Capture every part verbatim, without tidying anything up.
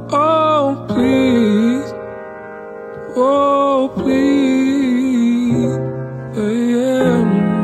Oh, please. Oh, please. Yeah, yeah.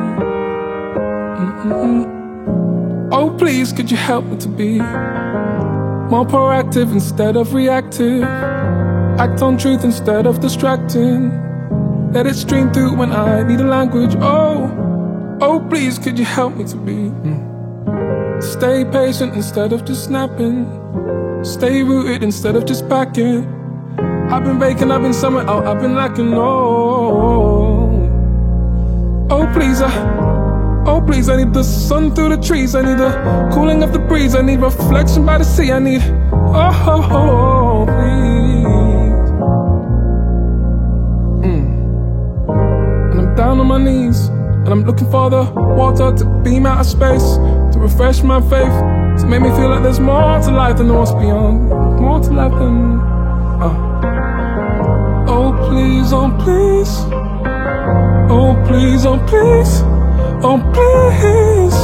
Mm-mm-mm. Oh, please, could you help me to be more proactive instead of reactive? Act on truth instead of distracting. Let it stream through when I need a language. Oh, oh, please, could you help me to be mm. Stay patient instead of just snapping. Stay rooted instead of just packing. I've been baking, I've been somewhere out, I've been lacking. Oh, oh please, I, oh please, I need the sun through the trees. I need the cooling of the breeze. I need reflection by the sea. I need, oh, oh, oh please. Mm. And I'm down on my knees, and I'm looking for the water to beam out of space, to refresh my faith, to make me feel like there's more to life than what's beyond. More to life than, oh. Oh please, oh please. Oh please, oh please. Oh please.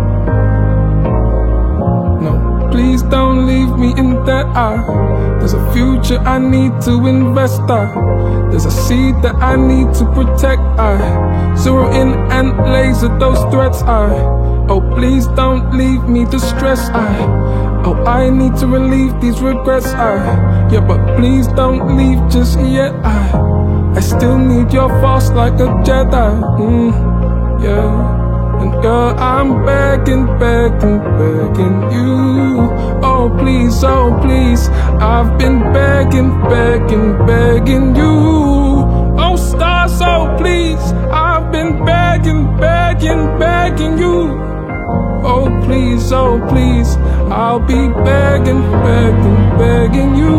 No, please don't leave me in that eye. There's a future I need to invest I. There's a seed that I need to protect I. Zero in and laser those threats I. Oh please don't leave me distressed I. Oh, I need to relieve these regrets, I. Yeah, but please don't leave just yet, I. I still need your force like a Jedi, mm, yeah. And girl, I'm begging, begging, begging you. Oh please, oh please, I've been begging, begging, begging you. Oh stars, oh please, I've been begging, begging, begging you. Oh please, oh please, I'll be begging, begging, begging you.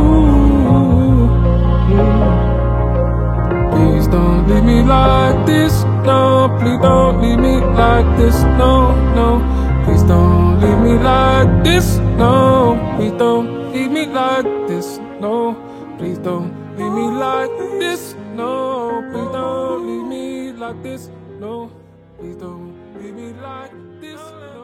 mm. Please don't leave me like this, no. Please don't leave me like this, no, no. Please don't leave me like this, no. Please don't leave me like this, no. Please don't leave me like this, no. Please don't leave me like this, no. Please don't leave me like this, no.